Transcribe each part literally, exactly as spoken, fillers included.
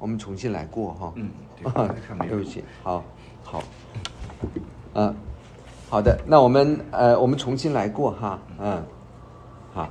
我们重新来过哈。 嗯，对， 对不起，好，好，嗯、呃，好的，那我们呃，我们重新来过哈，嗯，好，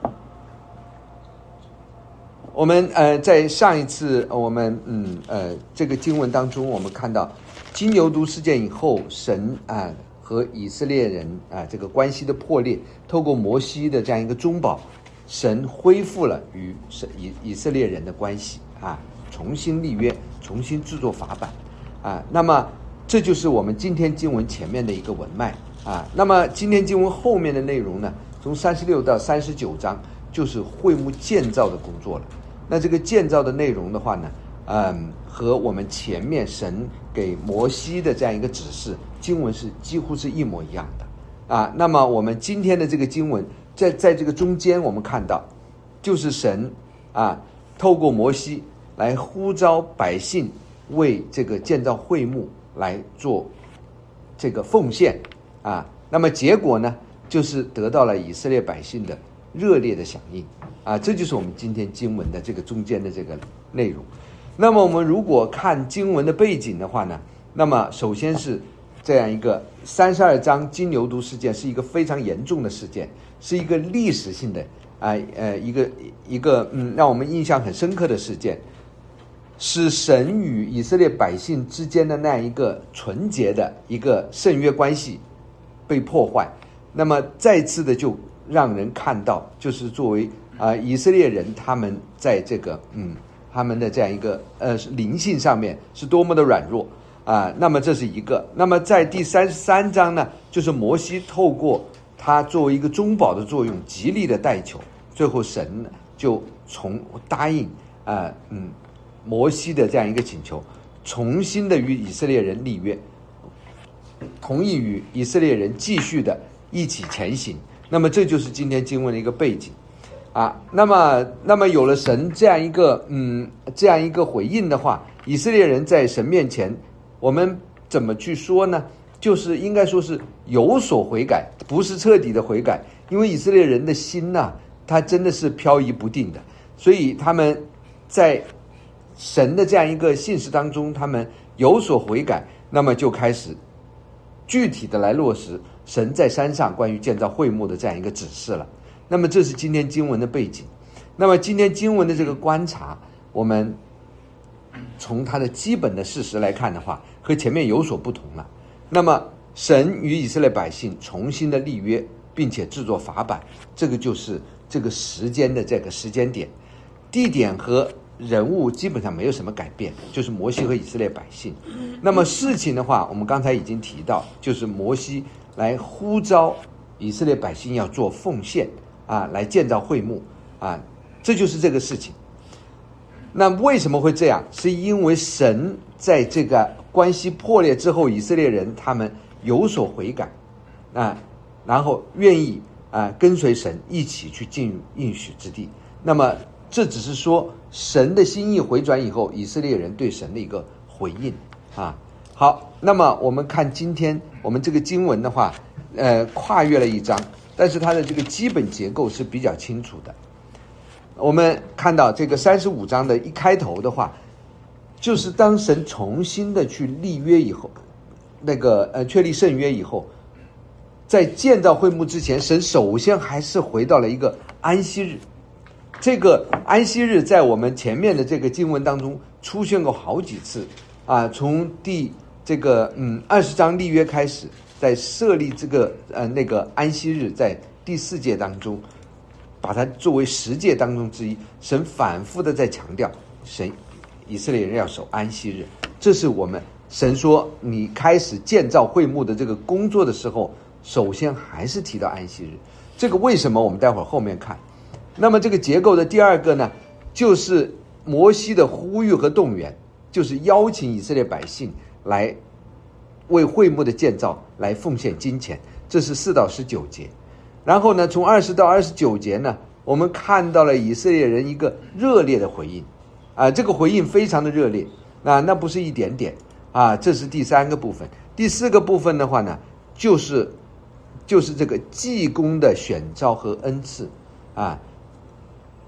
我们呃，在上一次我们嗯呃这个经文当中，我们看到金牛犊事件以后，神啊、呃、和以色列人啊、呃、这个关系的破裂，透过摩西的这样一个中保，神恢复了与以以色列人的关系啊。重新立约，重新制作法版，啊，那么这就是我们今天经文前面的一个文脉啊。那么今天经文后面的内容呢，从三十六到三十九章就是会幕建造的工作了。那这个建造的内容的话呢，嗯，和我们前面神给摩西的这样一个指示，经文是几乎是一模一样的啊。那么我们今天的这个经文，在在这个中间，我们看到就是神啊，透过摩西来呼召百姓为这个建造会幕来做这个奉献啊，那么结果呢，就是得到了以色列百姓的热烈的响应啊，这就是我们今天经文的这个中间的这个内容。那么我们如果看经文的背景的话呢，那么首先是这样一个三十二章金牛犊事件是一个非常严重的事件，是一个历史性的啊呃一个一个嗯让我们印象很深刻的事件。使神与以色列百姓之间的那样一个纯洁的一个圣约关系被破坏，那么再次的就让人看到，就是作为啊、呃、以色列人他们在这个嗯他们的这样一个呃灵性上面是多么的软弱啊、呃。那么这是一个。那么在第三十三章呢，就是摩西透过他作为一个中保的作用，极力的代求，最后神就从答应啊、呃、嗯。摩西的这样一个请求，重新的与以色列人立约，同意与以色列人继续的一起前行。那么这就是今天经文的一个背景啊。那么那么有了神这样一个嗯这样一个回应的话，以色列人在神面前，我们怎么去说呢？就是应该说是有所悔改，不是彻底的悔改，因为以色列人的心呐、啊，他真的是飘移不定的，所以他们在神的这样一个信实当中，他们有所悔改，那么就开始具体的来落实神在山上关于建造会幕的这样一个指示了。那么这是今天经文的背景。那么今天经文的这个观察，我们从它的基本的事实来看的话，和前面有所不同了。那么神与以色列百姓重新的立约，并且制作法版，这个就是这个时间的这个时间点，地点和人物基本上没有什么改变，就是摩西和以色列百姓。那么事情的话，我们刚才已经提到，就是摩西来呼召以色列百姓要做奉献啊，来建造会幕啊，这就是这个事情。那为什么会这样？是因为神在这个关系破裂之后，以色列人他们有所悔改啊，然后愿意啊跟随神一起去进入应许之地。那么这只是说神的心意回转以后，以色列人对神的一个回应啊。好，那么我们看今天我们这个经文的话，呃，跨越了一章，但是它的这个基本结构是比较清楚的。我们看到这个三十五章的一开头的话，就是当神重新的去立约以后，那个呃确立圣约以后，在建造会幕之前，神首先还是回到了一个安息日。这个安息日在我们前面的这个经文当中出现过好几次啊，从第这个嗯二十章立约开始，在设立这个呃那个安息日，在第四诫当中，把它作为十诫当中之一，神反复的在强调，神以色列人要守安息日，这是我们神说你开始建造会幕的这个工作的时候，首先还是提到安息日。这个为什么？我们待会儿后面看。那么这个结构的第二个呢，就是摩西的呼吁和动员，就是邀请以色列百姓来为会幕的建造来奉献金钱，这是四到十九节。然后呢，从二十到二十九节呢，我们看到了以色列人一个热烈的回应啊，这个回应非常的热烈啊，那不是一点点啊，这是第三个部分。第四个部分的话呢，就是就是这个祭公的选召和恩赐啊。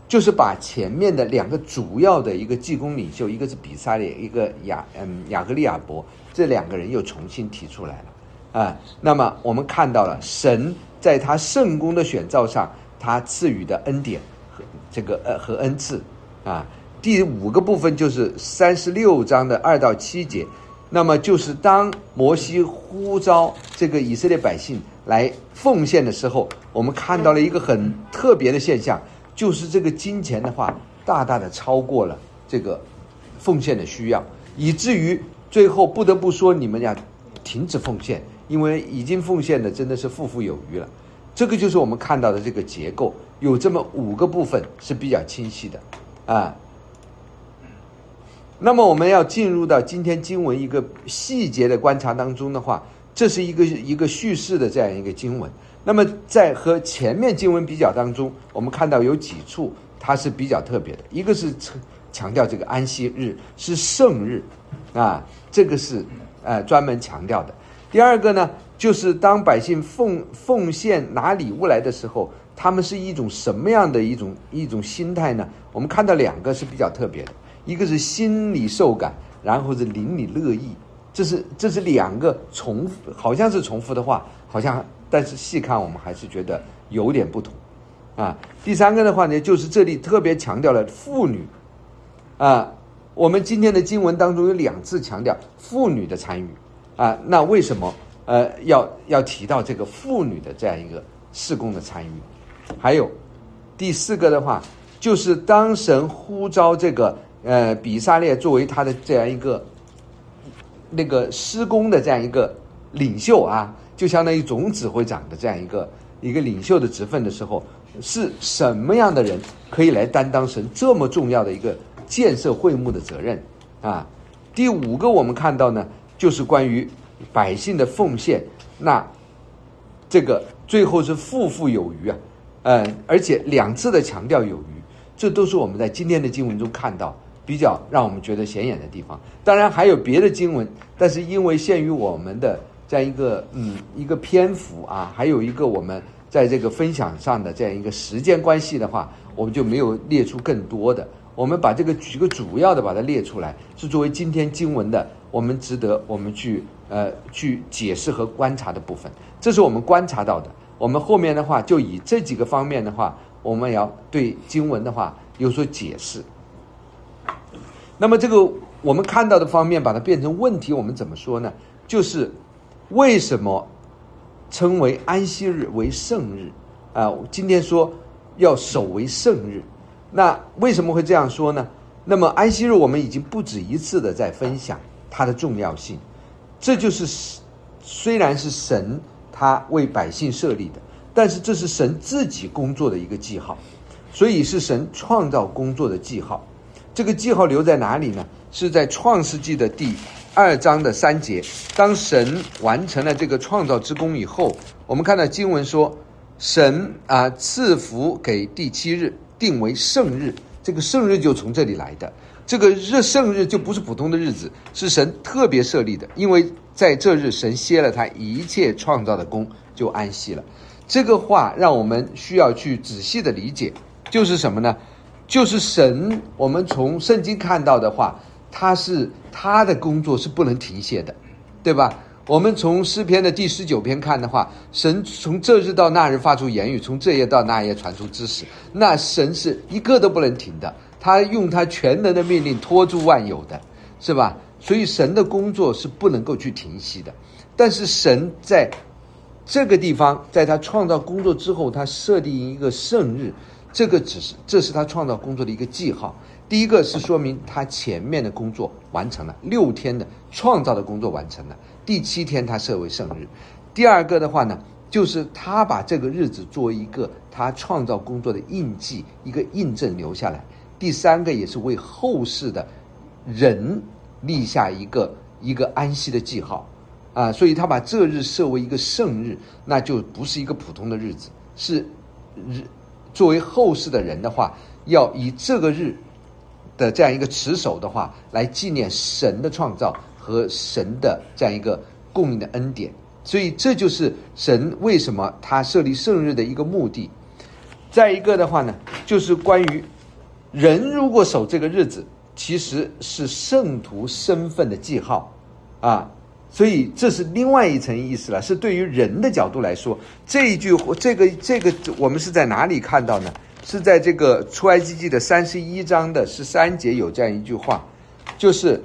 就是把前面的两个主要的一个祭公领袖，一个是比撒列，一个雅嗯雅各利亚伯，这两个人又重新提出来了啊。那么我们看到了神在他圣工的选召上，他赐予的恩典和这个呃和恩赐啊。第五个部分就是三十六章的二到七节，那么就是当摩西呼召这个以色列百姓来奉献的时候，我们看到了一个很特别的现象，就是这个金钱的话大大的超过了这个奉献的需要，以至于最后不得不说你们要停止奉献，因为已经奉献的真的是富富有余了。这个就是我们看到的这个结构，有这么五个部分是比较清晰的啊。那么我们要进入到今天经文一个细节的观察当中的话，这是一个一个叙事的这样一个经文。那么在和前面经文比较当中，我们看到有几处它是比较特别的，一个是强调这个安息日是圣日啊，这个是呃专门强调的。第二个呢，就是当百姓奉奉献拿礼物来的时候，他们是一种什么样的一种一种心态呢？我们看到两个是比较特别的，一个是心里受感，然后是邻里乐意，这是这是两个重复，好像是重复的话，好像但是细看我们还是觉得有点不同啊。第三个的话呢，就是这里特别强调了妇女啊，我们今天的经文当中有两次强调妇女的参与啊，那为什么呃要要提到这个妇女的这样一个事工的参与？还有第四个的话，就是当神呼召这个呃比撒列作为他的这样一个那个施工的这样一个领袖啊，就相当于总指挥长的这样一个一个领袖的职分的时候，是什么样的人可以来担当神这么重要的一个建设会幕的责任啊？第五个我们看到呢，就是关于百姓的奉献，那这个最后是富富有余啊，呃，而且两次的强调有余，这都是我们在今天的经文中看到比较让我们觉得显眼的地方。当然还有别的经文，但是因为限于我们的这样一个嗯一个篇幅啊，还有一个我们在这个分享上的这样一个时间关系的话，我们就没有列出更多的。我们把这个几个主要的把它列出来，是作为今天经文的我们值得我们去呃去解释和观察的部分。这是我们观察到的。我们后面的话就以这几个方面的话，我们要对经文的话有所解释。那么这个我们看到的方面把它变成问题，我们怎么说呢？就是为什么称为安息日为圣日啊？今天说要守为圣日，那为什么会这样说呢？那么安息日我们已经不止一次的在分享它的重要性，这就是虽然是神他为百姓设立的，但是这是神自己工作的一个记号，所以是神创造工作的记号。这个记号留在哪里呢？是在创世纪的第二章的三节，当神完成了这个创造之功以后，我们看到经文说神啊赐福给第七日，定为圣日。这个圣日就从这里来的，这个日圣日就不是普通的日子，是神特别设立的，因为在这日神歇了他一切创造的功，就安息了。这个话让我们需要去仔细的理解，就是什么呢？就是神，我们从圣经看到的话，他是他的工作是不能停歇的，对吧？我们从诗篇的第十九篇看的话，神从这日到那日发出言语，从这夜到那夜传出知识，那神是一个都不能停的，他用他全能的命令托住万有的，是吧？所以神的工作是不能够去停息的。但是神在这个地方，在他创造工作之后，他设定一个圣日，这个只是这是他创造工作的一个记号。第一个是说明他前面的工作完成了，六天的创造的工作完成了，第七天他设为圣日。第二个的话呢，就是他把这个日子作为一个他创造工作的印记，一个印证留下来。第三个也是为后世的人立下一个一个安息的记号啊，所以他把这日设为一个圣日，那就不是一个普通的日子，是日作为后世的人的话，要以这个日的这样一个持守的话，来纪念神的创造和神的这样一个供应的恩典。所以这就是神为什么他设立圣日的一个目的。再一个的话呢，就是关于人如果守这个日子，其实是圣徒身份的记号啊，所以这是另外一层意思了。是对于人的角度来说，这一句这个这个我们是在哪里看到呢？是在这个出埃及记的三十一章的十三节有这样一句话，就是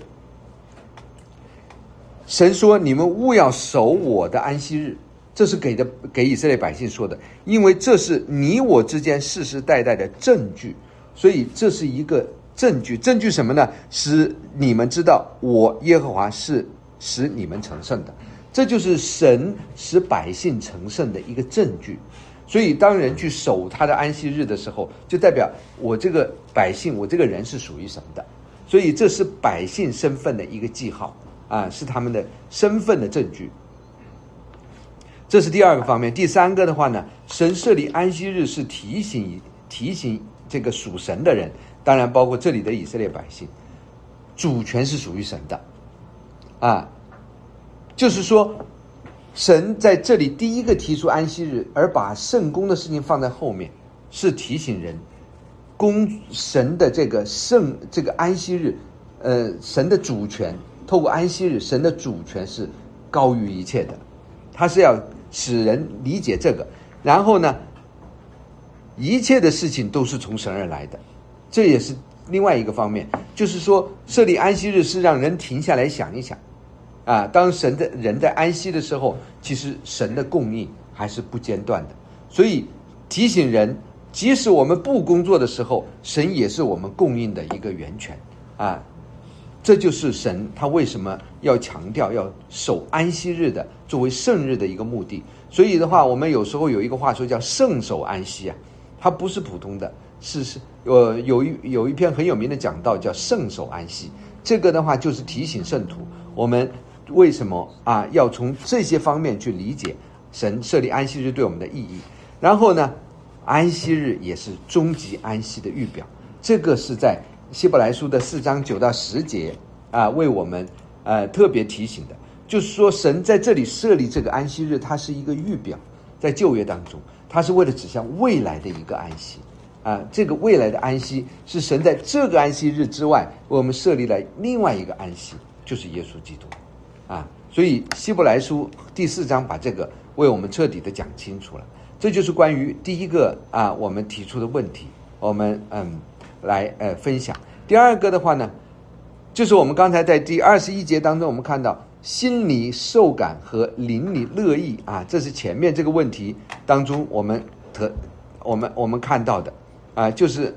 神说：“你们务要守我的安息日。”这是给的给以色列百姓说的，因为这是你我之间世世代代的证据，所以这是一个证据。证据什么呢？使你们知道我耶和华是使你们成圣的，这就是神使百姓成圣的一个证据。所以当人去守他的安息日的时候，就代表我这个百姓，我这个人是属于神的，所以这是百姓身份的一个记号啊，是他们的身份的证据。这是第二个方面。第三个的话呢，神设立安息日是提醒提醒这个属神的人，当然包括这里的以色列百姓，主权是属于神的啊，就是说神在这里第一个提出安息日，而把圣工的事情放在后面，是提醒人公神的这个圣这个安息日，呃，神的主权透过安息日，神的主权是高于一切的，他是要使人理解这个。然后呢，一切的事情都是从神而来的，这也是另外一个方面，就是说设立安息日是让人停下来想一想啊，当神的人在安息的时候，其实神的供应还是不间断的，所以提醒人，即使我们不工作的时候，神也是我们供应的一个源泉啊。这就是神他为什么要强调要守安息日的作为圣日的一个目的。所以的话，我们有时候有一个话说叫圣守安息啊，它不是普通的，是是呃有一有一篇很有名的讲道叫圣守安息，这个的话就是提醒圣徒我们为什么啊要从这些方面去理解神设立安息日对我们的意义。然后呢，安息日也是终极安息的预表，这个是在希伯来书的四章九到十节啊，为我们呃特别提醒的，就是说神在这里设立这个安息日，它是一个预表，在旧约当中，它是为了指向未来的一个安息啊。这个未来的安息是神在这个安息日之外，为我们设立了另外一个安息，就是耶稣基督啊。所以希伯来书第四章把这个为我们彻底的讲清楚了。这就是关于第一个啊我们提出的问题，我们嗯。来呃分享。第二个的话呢，就是我们刚才在第二十一节当中，我们看到心里受感和灵里乐意啊，这是前面这个问题当中我们特我们我们看到的啊，就是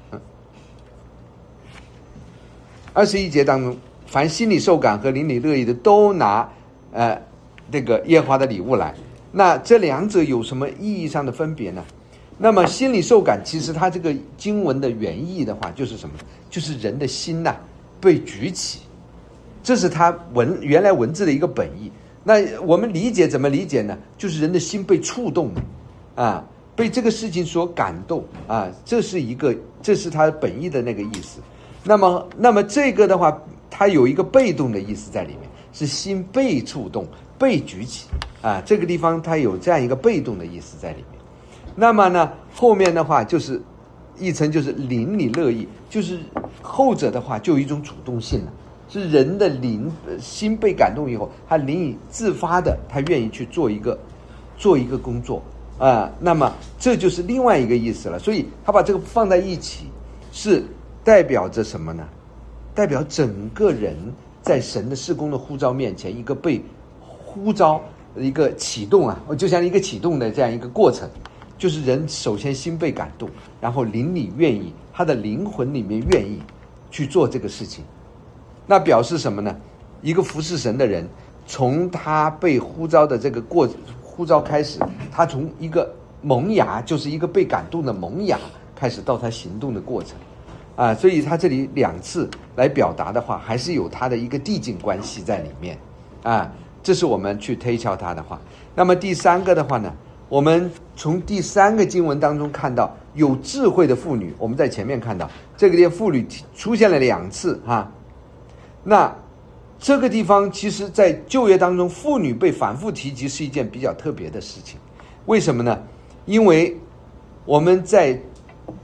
二十一节当中，凡心里受感和灵里乐意的，都拿呃这个耶和华的礼物来。那这两者有什么意义上的分别呢？那么心里受感，其实它这个经文的原意的话，就是什么？就是人的心呐、啊、被举起，这是它文原来文字的一个本意。那我们理解怎么理解呢？就是人的心被触动了啊，被这个事情所感动啊，这是一个，这是它本意的那个意思。那么，那么这个的话，它有一个被动的意思在里面，是心被触动、被举起啊，这个地方它有这样一个被动的意思在里面。那么呢，后面的话就是一层，就是灵里乐意，就是后者的话就有一种主动性了，是人的灵心被感动以后，他灵以自发的，他愿意去做一个做一个工作啊、呃。那么这就是另外一个意思了。所以他把这个放在一起，是代表着什么呢？代表整个人在神的事工的呼召面前，一个被呼召一个启动啊，就像一个启动的这样一个过程。就是人首先心被感动，然后灵里愿意，他的灵魂里面愿意去做这个事情。那表示什么呢？一个服侍神的人，从他被呼召的这个过呼召开始，他从一个萌芽，就是一个被感动的萌芽开始，到他行动的过程啊。所以他这里两次来表达的话，还是有他的一个递进关系在里面啊。这是我们去推敲他的话。那么第三个的话呢，我们从第三个经文当中看到有智慧的妇女，我们在前面看到这个地方妇女出现了两次哈。那这个地方其实在旧约当中，妇女被反复提及是一件比较特别的事情。为什么呢？因为我们在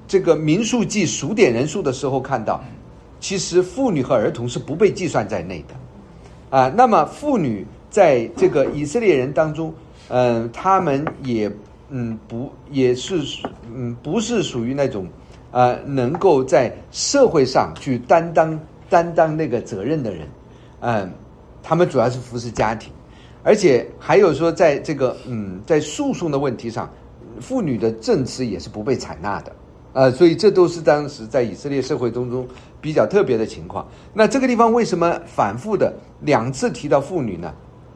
这个民数记数点人数的时候看到，其实妇女和儿童是不被计算在内的啊。那么妇女在这个以色列人当中，嗯、呃，他们也嗯不也是嗯不是属于那种呃能够在社会上去担当担当那个责任的人，嗯、呃，他们主要是服侍家庭，而且还有说在这个嗯在诉讼的问题上，妇女的证词也是不被采纳的。呃，所以这都是当时在以色列社会当中比较特别的情况。那这个地方为什么反复的两次提到妇女呢？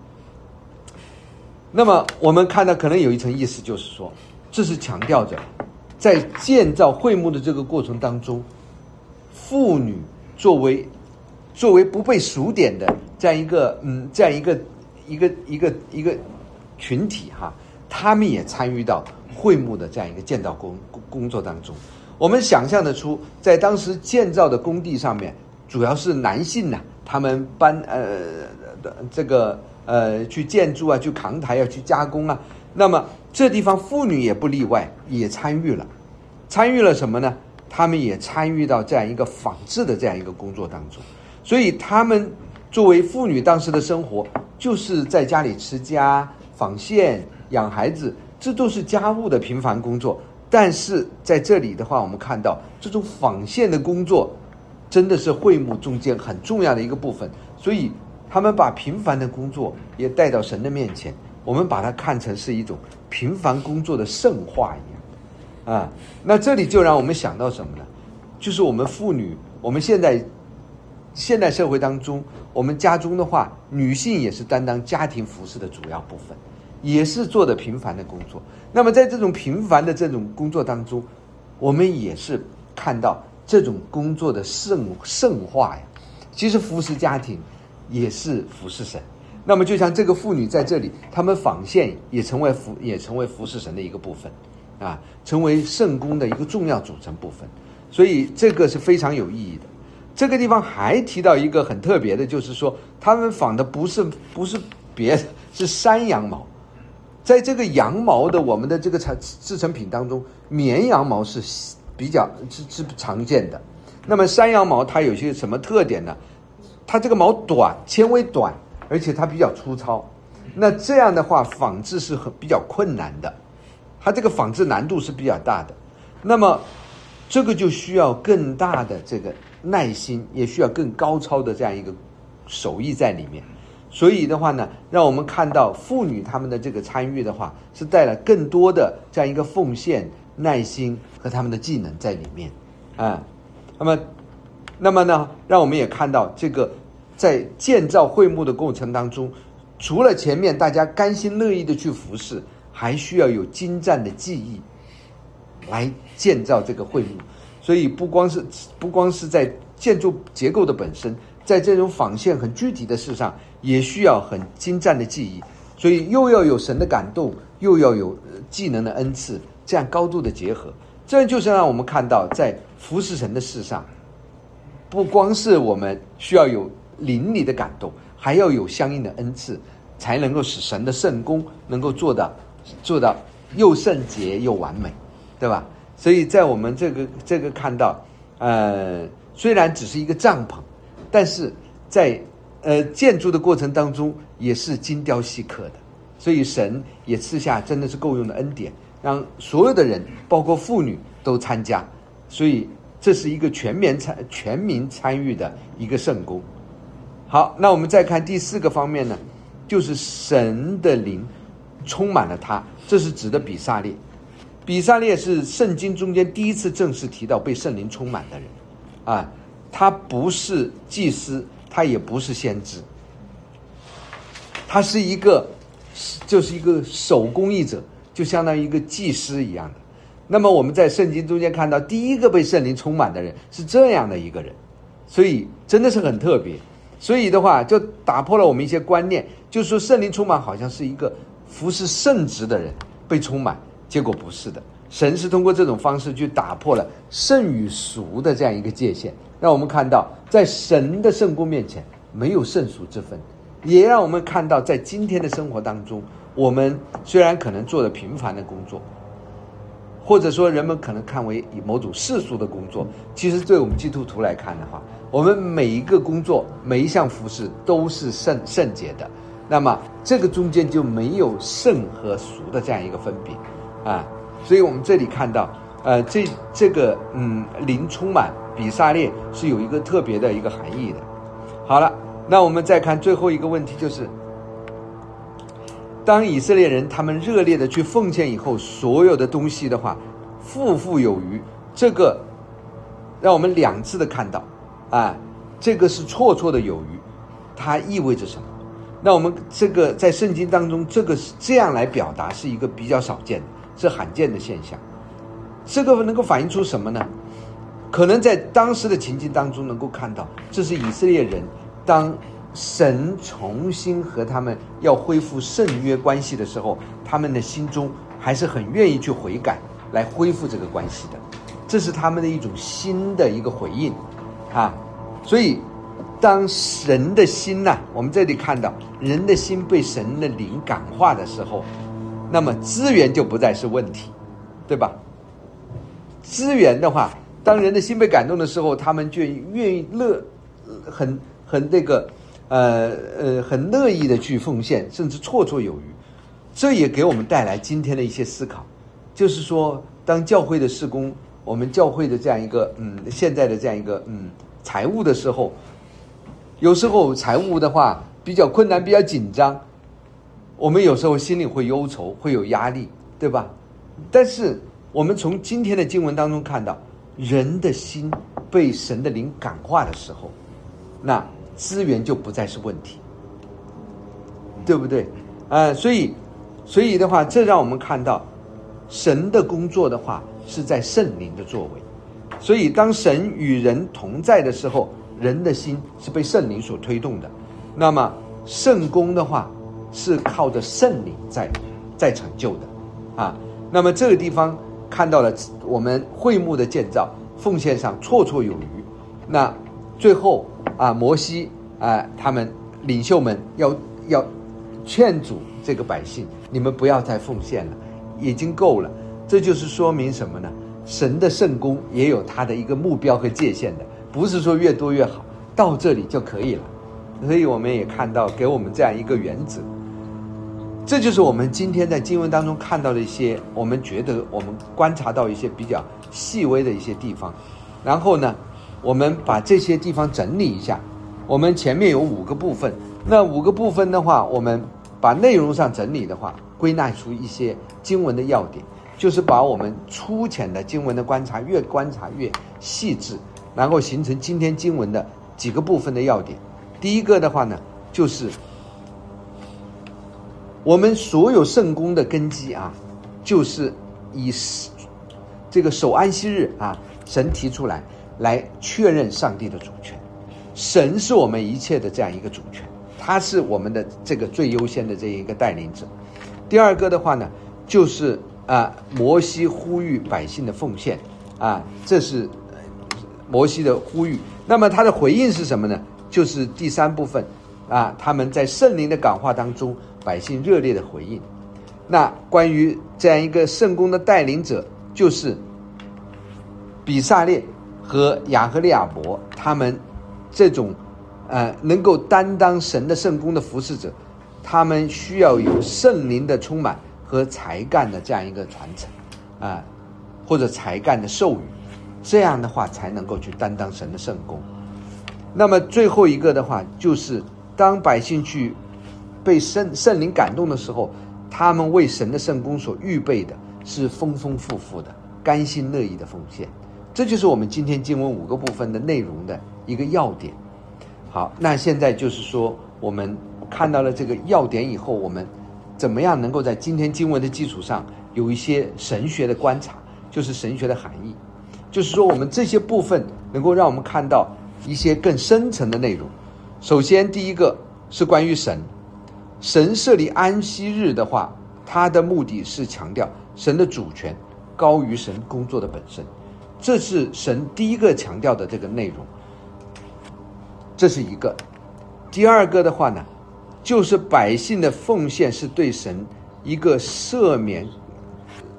那么我们看到可能有一层意思，就是说这是强调着在建造会幕的这个过程当中，妇女作为作为不被数点的这样一个嗯这样一个一个一个一个群体哈，他们也参与到会幕的这样一个建造工工作当中。我们想象得出，在当时建造的工地上面，主要是男性呢、啊，他们搬呃这个呃去建筑啊，去扛台啊，去加工啊。那么这地方妇女也不例外，也参与了，参与了什么呢？他们也参与到这样一个纺织的这样一个工作当中。所以他们作为妇女当时的生活，就是在家里持家、纺线、养孩子。这都是家务的平凡工作，但是在这里的话，我们看到这种纺线的工作真的是会幕中间很重要的一个部分，所以他们把平凡的工作也带到神的面前，我们把它看成是一种平凡工作的圣化一样啊。那这里就让我们想到什么呢？就是我们妇女，我们现在现代社会当中，我们家中的话，女性也是担当家庭服饰的主要部分，也是做的平凡的工作。那么在这种平凡的这种工作当中，我们也是看到这种工作的圣圣化呀。其实服侍家庭也是服侍神。那么就像这个妇女在这里，他们纺线也成为服也成为服侍神的一个部分啊，成为圣工的一个重要组成部分。所以这个是非常有意义的。这个地方还提到一个很特别的，就是说他们纺的不是不是别的，是山羊毛。在这个羊毛的我们的这个制成品当中，绵羊毛是比较是是常见的。那么山羊毛它有些什么特点呢？它这个毛短，纤维短，而且它比较粗糙。那这样的话，纺织是很比较困难的，它这个纺织难度是比较大的。那么这个就需要更大的这个耐心，也需要更高超的这样一个手艺在里面。所以的话呢，让我们看到妇女她们的这个参与的话，是带来更多的这样一个奉献、耐心和他们的技能在里面啊。那么，那么呢，让我们也看到这个在建造会幕的过程当中，除了前面大家甘心乐意的去服侍，还需要有精湛的技艺来建造这个会幕。所以不光是不光是在建筑结构的本身，在这种纺线很具体的事上，也需要很精湛的技艺。所以又要有神的感动，又要有技能的恩赐，这样高度的结合，这样就是让我们看到在服侍神的事上，不光是我们需要有灵里的感动，还要有相应的恩赐，才能够使神的圣工能够做到做到又圣洁又完美，对吧？所以在我们这个这个看到，呃，虽然只是一个帐篷，但是在呃建筑的过程当中也是精雕细刻的。所以神也赐下真的是够用的恩典，让所有的人，包括妇女都参加。所以这是一个全民参全民参与的一个圣工。好，那我们再看第四个方面呢，就是神的灵充满了他，这是指的比撒列。比撒列是圣经中间第一次正式提到被圣灵充满的人啊，他不是祭司，他也不是先知，他是一个就是一个手工艺者，就相当于一个祭司一样的。那么我们在圣经中间看到第一个被圣灵充满的人是这样的一个人，所以真的是很特别。所以的话就打破了我们一些观念，就是说圣灵充满好像是一个服侍圣职的人被充满，结果不是的。神是通过这种方式去打破了圣与俗的这样一个界限，让我们看到在神的圣工面前没有圣俗之分，也让我们看到在今天的生活当中，我们虽然可能做了平凡的工作， 或者说人们可能看为某种世俗的工作。其实对我们基督徒来看的话，我们每一个工作每一项服事都是圣圣洁的，那么这个中间就没有圣和俗的这样一个分别啊。所以我们这里看到呃，这这个嗯灵充满比撒列是有一个特别的一个含义的。好了，那我们再看最后一个问题，就是当以色列人他们热烈的去奉献以后，所有的东西的话富富有余，这个让我们两次的看到啊，这个是绰绰的有余，它意味着什么？那我们这个在圣经当中，这个是这样来表达，是一个比较少见的，是罕见的现象。这个能够反映出什么呢？可能在当时的情境当中能够看到，这是以色列人当神重新和他们要恢复圣约关系的时候，他们的心中还是很愿意去悔改来恢复这个关系的，这是他们的一种新的一个回应啊。所以当人的心呢、啊，我们这里看到人的心被神的灵感化的时候，那么资源就不再是问题，对吧？资源的话，当人的心被感动的时候，他们就愿意乐很很那个呃呃很乐意的去奉献，甚至绰绰有余。这也给我们带来今天的一些思考，就是说当教会的事工，我们教会的这样一个嗯现在的这样一个嗯财务的时候，有时候财务的话比较困难，比较紧张，我们有时候心里会忧愁，会有压力，对吧？但是我们从今天的经文当中看到，人的心被神的灵感化的时候，那资源就不再是问题，对不对？呃，所以所以的话，这让我们看到神的工作的话是在圣灵的作为。所以当神与人同在的时候，人的心是被圣灵所推动的。那么圣工的话是靠着圣灵在在成就的啊。那么这个地方看到了我们会幕的建造奉献上绰绰有余。那最后啊，摩西啊，他们领袖们要要劝阻这个百姓，你们不要再奉献了，已经够了。这就是说明什么呢？神的圣工也有他的一个目标和界限的，不是说越多越好，到这里就可以了。所以我们也看到给我们这样一个原则。这就是我们今天在经文当中看到的一些，我们觉得我们观察到一些比较细微的一些地方，然后呢我们把这些地方整理一下。我们前面有五个部分，那五个部分的话，我们把内容上整理的话，归纳出一些经文的要点，就是把我们粗浅的经文的观察越观察越细致，然后形成今天经文的几个部分的要点。第一个的话呢，就是我们所有圣工的根基啊，就是以这个守安息日啊，神提出来来确认上帝的主权。神是我们一切的这样一个主权，他是我们的这个最优先的这一个带领者。第二个的话呢，就是啊，摩西呼吁百姓的奉献啊，这是摩西的呼吁。那么他的回应是什么呢？就是第三部分啊，他们在圣灵的感化当中，百姓热烈的回应。那关于这样一个圣工的带领者，就是比撒列和亚和利亚伯，他们这种呃能够担当神的圣工的服侍者，他们需要有圣灵的充满和才干的这样一个传承啊、呃，或者才干的授予，这样的话才能够去担当神的圣工。那么最后一个的话，就是当百姓去被圣圣灵感动的时候，他们为神的圣工所预备的是丰丰富富的甘心乐意的奉献。这就是我们今天经文五个部分的内容的一个要点。好，那现在就是说我们看到了这个要点以后，我们怎么样能够在今天经文的基础上有一些神学的观察，就是神学的含义，就是说我们这些部分能够让我们看到一些更深层的内容。首先第一个是关于神，神设立安息日的话，它的目的是强调神的主权高于神工作的本身，这是神第一个强调的这个内容，这是一个。第二个的话呢，就是百姓的奉献是对神一个赦免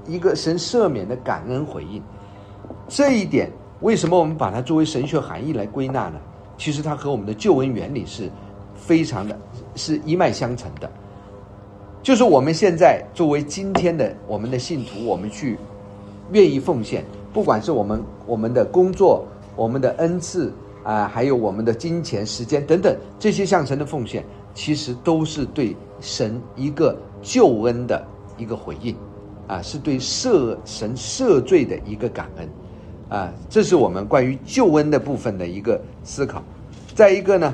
一个神赦免的感恩回应。这一点为什么我们把它作为神学含义来归纳呢？其实它和我们的救恩原理是非常的是一脉相承的。就是我们现在作为今天的我们的信徒，我们去愿意奉献，不管是我们我们的工作、我们的恩赐啊、呃，还有我们的金钱、时间等等这些向神的奉献，其实都是对神一个救恩的一个回应啊，是对赦神赦罪的一个感恩啊，这是我们关于救恩的部分的一个思考。再一个呢，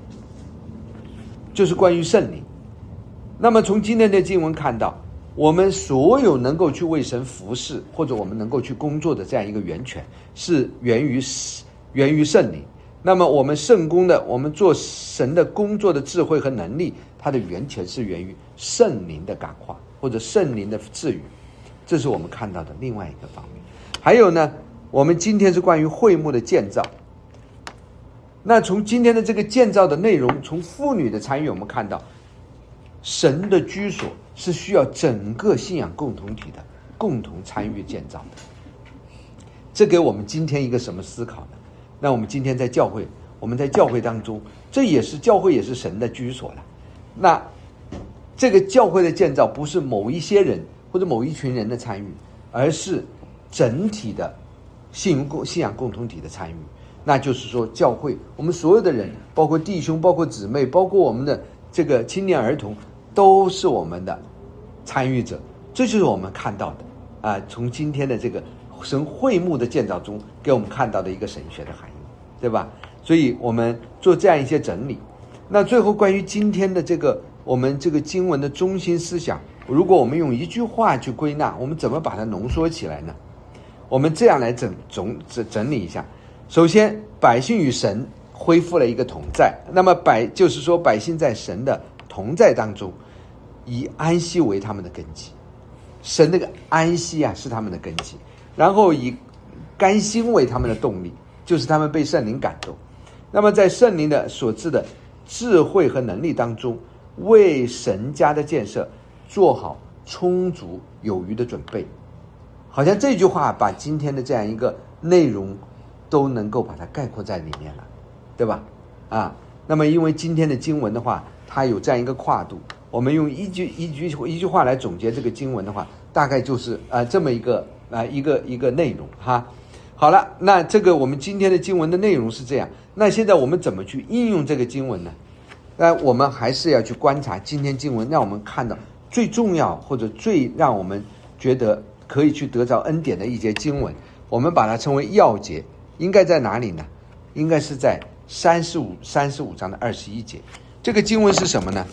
就是关于圣灵。那么从今天的经文看到，我们所有能够去为神服侍，或者我们能够去工作的这样一个源泉，是源于源于圣灵。那么我们圣工的，我们做神的工作的智慧和能力，它的源泉是源于圣灵的感化或者圣灵的赐予，这是我们看到的另外一个方面。还有呢，我们今天是关于会幕的建造。那从今天的这个建造的内容，从妇女的参与，我们看到神的居所是需要整个信仰共同体的共同参与建造的。这给我们今天一个什么思考呢？那我们今天在教会，我们在教会当中，这也是教会也是神的居所了。那这个教会的建造不是某一些人或者某一群人的参与，而是整体的信仰共同体的参与。那就是说，教会我们所有的人，包括弟兄，包括姊妹，包括我们的这个青年儿童，都是我们的参与者。这就是我们看到的啊、呃，从今天的这个神会幕的建造中给我们看到的一个神学的含义，对吧？所以我们做这样一些整理。那最后关于今天的这个我们这个经文的中心思想，如果我们用一句话去归纳，我们怎么把它浓缩起来呢？我们这样来整总整整理一下。首先，百姓与神恢复了一个同在，那么百就是说百姓在神的同在当中，以安息为他们的根基。神那个安息啊是他们的根基，然后以甘心为他们的动力，就是他们被圣灵感动。那么在圣灵的所赐的智慧和能力当中，为神家的建设做好充足有余的准备。好像这句话把今天的这样一个内容都能够把它概括在里面了，对吧？啊，那么因为今天的经文的话，它有这样一个跨度，我们用一句一句一句话来总结这个经文的话，大概就是啊、呃、这么一个啊、呃、一个一个内容哈。好了，那这个我们今天的经文的内容是这样，那现在我们怎么去应用这个经文呢？那我们还是要去观察今天经文，让我们看到最重要或者最让我们觉得可以去得着恩典的一节经文，我们把它称为要节。应该在哪里呢？应该是在三十五三十五章的二十一节。这个经文是什么呢？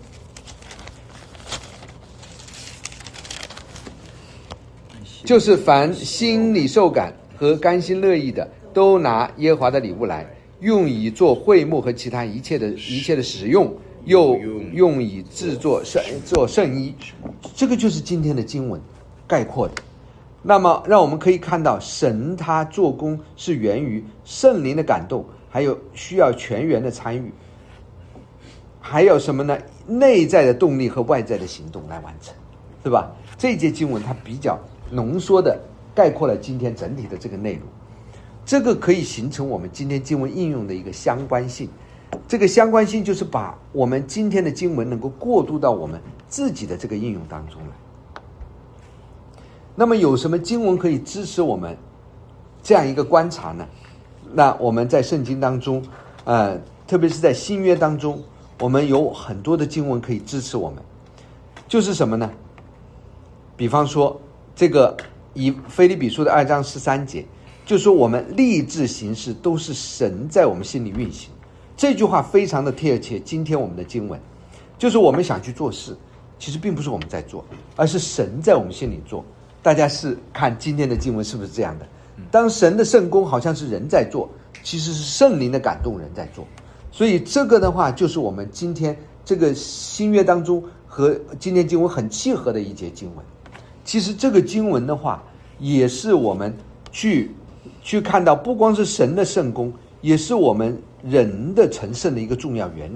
就是凡心里受感和甘心乐意的，都拿耶和华的礼物来，用以做会幕和其他一切的一切的使用，又用以制作圣做圣衣。这个就是今天的经文概括的。那么让我们可以看到，神他做工是源于圣灵的感动，还有需要全员的参与，还有什么呢？内在的动力和外在的行动来完成，对吧？这一节经文它比较浓缩的概括了今天整体的这个内容，这个可以形成我们今天经文应用的一个相关性。这个相关性就是把我们今天的经文能够过渡到我们自己的这个应用当中来。那么有什么经文可以支持我们这样一个观察呢？那我们在圣经当中，呃，特别是在新约当中，我们有很多的经文可以支持我们。就是什么呢？比方说，这个以腓立比书的二章十三节，就说我们立志行事都是神在我们心里运行。这句话非常的贴切今天我们的经文，就是我们想去做事，其实并不是我们在做，而是神在我们心里做。大家是看今天的经文是不是这样的？当神的圣工好像是人在做，其实是圣灵的感动人在做。所以这个的话，就是我们今天这个新约当中和今天经文很契合的一节经文。其实这个经文的话，也是我们去去看到，不光是神的圣工，也是我们人的成圣的一个重要原理。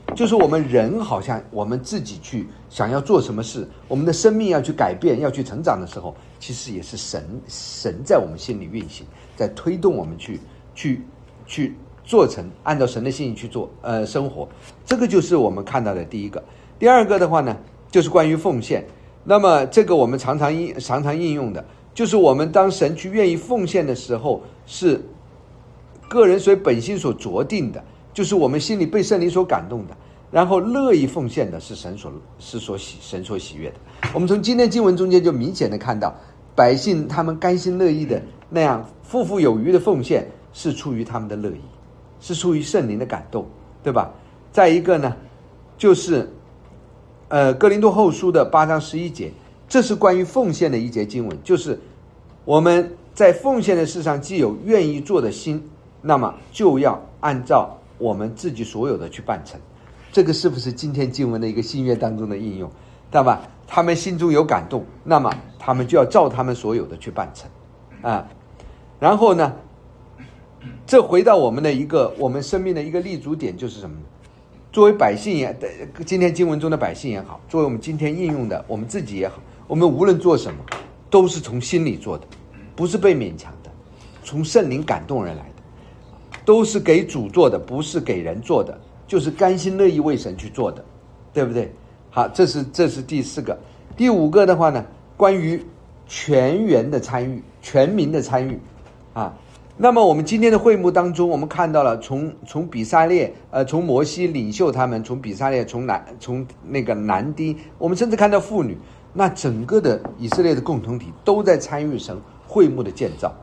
就是我们人好像我们自己去想要做什么事，我们的生命要去改变，要去成长的时候，其实也是神神在我们心里运行，在推动我们去去去做成按照神的心意去做呃生活。这个就是我们看到的第一个。第二个的话呢，就是关于奉献。那么这个我们常常应常常应用的，就是我们当神去愿意奉献的时候，是个人随本心所酌定的，就是我们心里被圣灵所感动的，然后乐意奉献的是神所是所喜神所喜悦的。我们从今天经文中间就明显的看到，百姓他们甘心乐意的那样富富有余的奉献，是出于他们的乐意，是出于圣灵的感动，对吧？再一个呢，就是呃哥林多后书的八章十一节，这是关于奉献的一节经文，就是我们在奉献的事上既有愿意做的心，那么就要按照我们自己所有的去办成。这个是不是今天经文的一个新约当中的应用，对吧？他们心中有感动，那么他们就要照他们所有的去办成啊。然后呢，这回到我们的一个我们生命的一个立足点，就是什么呢？作为百姓也，今天经文中的百姓也好，作为我们今天应用的我们自己也好，我们无论做什么，都是从心里做的，不是被勉强的，从圣灵感动而来的，都是给主做的，不是给人做的，就是甘心乐意为神去做的，对不对？好，这是这是第四个。第五个的话呢，关于全员的参与，全民的参与啊。那么我们今天的会幕当中，我们看到了从从比撒列呃从摩西领袖他们，从比撒列从南从那个南丁，我们甚至看到妇女，那整个的以色列的共同体都在参与神会幕的建造。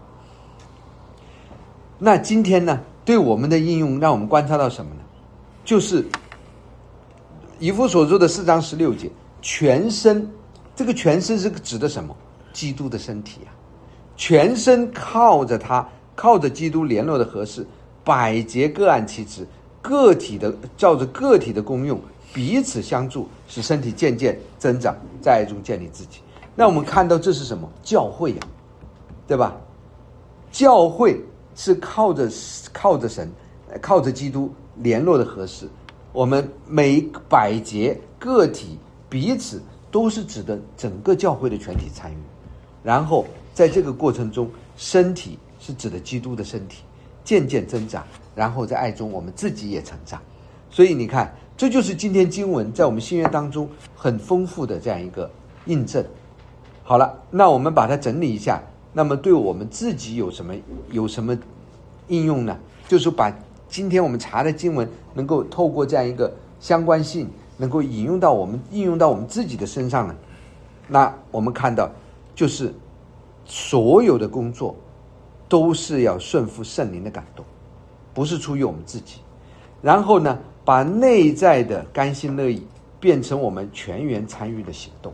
那今天呢，对我们的应用，让我们观察到什么呢？就是以弗所书的四章十六节，全身，这个全身是指的什么？基督的身体啊，全身靠着他，靠着基督联络的合适，百节各按其职，个体的照着个体的功用，彼此相助，使身体渐渐增长，在爱中建立自己。那我们看到这是什么？教会啊，对吧？教会是靠着靠着神，靠着基督联络的合适。我们每百节个体彼此都是指的整个教会的全体参与，然后在这个过程中，身体是指的基督的身体渐渐增长，然后在爱中我们自己也成长。所以你看，这就是今天经文在我们新约当中很丰富的这样一个印证。好了，那我们把它整理一下，那么对我们自己有什么有什么应用呢？就是把今天我们查的经文能够透过这样一个相关性，能够引用到我们应用到我们自己的身上呢？那我们看到，就是所有的工作都是要顺服圣灵的感动，不是出于我们自己。然后呢，把内在的甘心乐意变成我们全员参与的行动。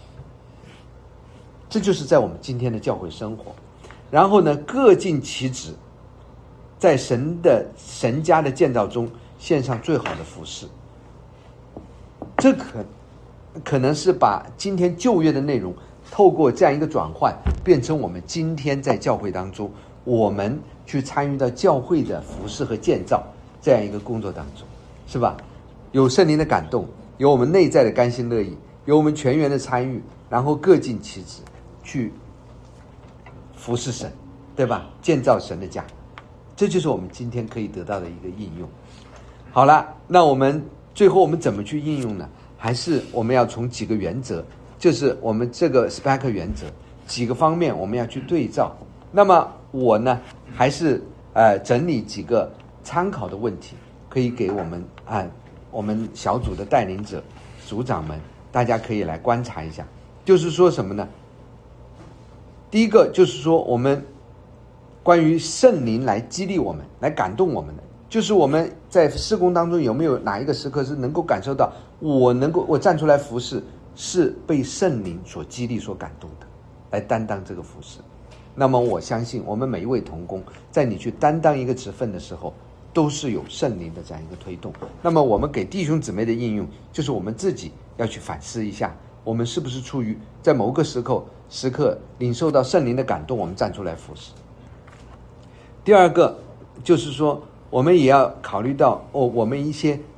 这就是在我们今天的教会生活。然后呢，各尽其职，在神的神家的建造中献上最好的服事。这可可能是把今天旧约的内容透过这样一个转换，变成我们今天在教会当中，我们去参与到教会的服事和建造这样一个工作当中，是吧？有圣灵的感动，有我们内在的甘心乐意，有我们全员的参与，然后各尽其职去服事神，对吧？建造神的家。这就是我们今天可以得到的一个应用。好了，那我们最后我们怎么去应用呢？还是我们要从几个原则，就是我们这个 S P A C 原则几个方面我们要去对照。那么我呢，还是呃整理几个参考的问题，可以给我们啊、呃、我们小组的带领者、组长们，大家可以来观察一下。就是说什么呢？第一个就是说我们关于圣灵来激励我们，来感动我们的，就是我们在事工当中有没有哪一个时刻是能够感受到我能够我站出来服侍，是被圣灵所激励所感动的，来担当这个服侍。那么我相信我们每一位同工，在你去担当一个职分的时候，都是有圣灵的这样一个推动。那么我们给弟兄姊妹的应用，就是我们自己要去反思一下，我们是不是出于在某个时刻时刻领受到圣灵的感动，我们站出来服侍。第二个就是说，我们也要考虑到哦，我们一些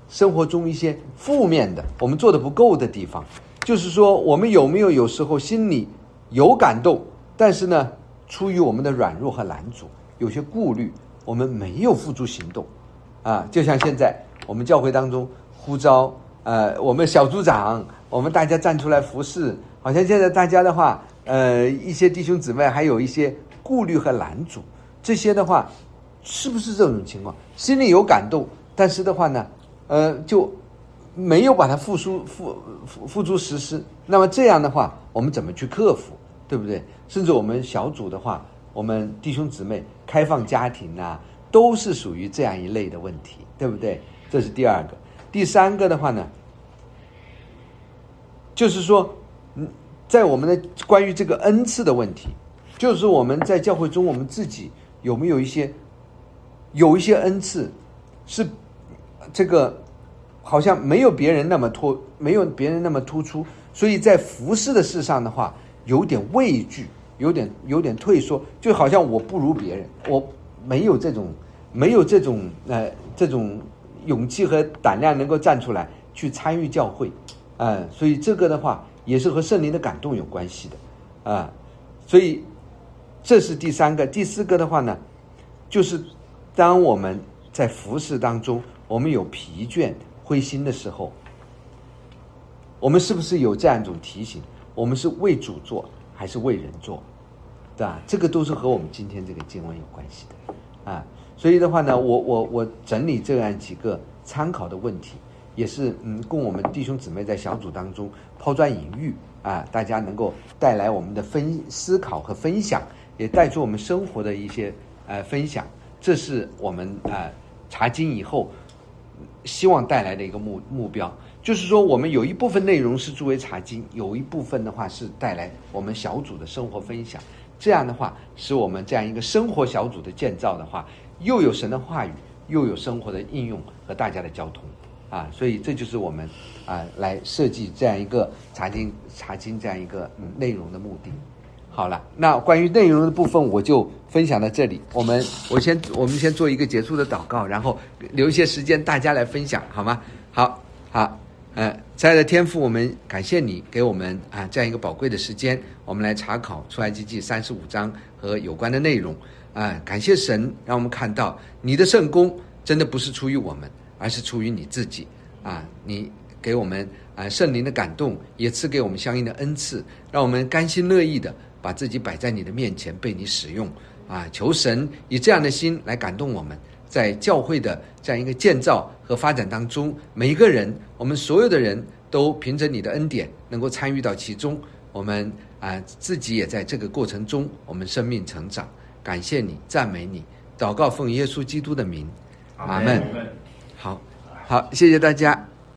生活中一些负面的我们做的不够的地方，就是说我们有没有有时候心里有感动，但是呢出于我们的软弱和拦阻，有些顾虑我们没有付诸行动啊。就像现在我们教会当中呼召呃我们小组长，我们大家站出来服侍，好像现在大家的话呃一些弟兄姊妹还有一些顾虑和拦阻，这些的话是不是这种情况？心里有感动，但是的话呢呃就没有把它付诸付付付诸实施。那么这样的话我们怎么去克服，对不对？甚至我们小组的话，我们弟兄姊妹开放家庭啊，都是属于这样一类的问题，对不对？这是第二个。第三个的话呢，就是说在我们的关于这个恩赐的问题，就是我们在教会中我们自己有没有一些有一些恩赐是这个好像没有别人那么突没有别人那么突出，所以在服事的事上的话有点畏惧，有点有点退缩，就好像我不如别人，我没有这种没有这种呃这种勇气和胆量能够站出来去参与教会，呃，所以这个的话也是和圣灵的感动有关系的啊、呃，所以这是第三个。第四个的话呢，就是当我们在服事当中，我们有疲倦、灰心的时候，我们是不是有这样一种提醒？我们是为主做还是为人做，对吧？这个都是和我们今天这个经文有关系的啊。所以的话呢，我我我整理这样几个参考的问题，也是嗯，供我们弟兄姊妹在小组当中抛砖引玉啊，大家能够带来我们的分思考和分享，也带出我们生活的一些呃分享。这是我们呃查经以后希望带来的一个目目标。就是说我们有一部分内容是作为查经，有一部分的话是带来我们小组的生活分享，这样的话使我们这样一个生活小组的建造的话，又有神的话语，又有生活的应用和大家的交通啊，所以这就是我们啊来设计这样一个查经查经这样一个嗯内容的目的。好了，那关于内容的部分我就分享到这里。我们我先我们先做一个结束的祷告，然后留一些时间大家来分享，好吗？好，好。呃，亲爱的天父，我们感谢你给我们啊这样一个宝贵的时间，我们来查考出埃及记三十五章和有关的内容啊。感谢神，让我们看到你的圣工真的不是出于我们，而是出于你自己啊。你给我们啊圣灵的感动，也赐给我们相应的恩赐，让我们甘心乐意的把自己摆在你的面前，被你使用啊。求神以这样的心来感动我们。在教会的这样一个建造和发展当中，每一个人，我们所有的人都凭着你的恩典能够参与到其中，我们啊、呃、自己也在这个过程中我们生命成长。感谢你，赞美你，祷告奉耶稣基督的名，阿们。好好，谢谢大家。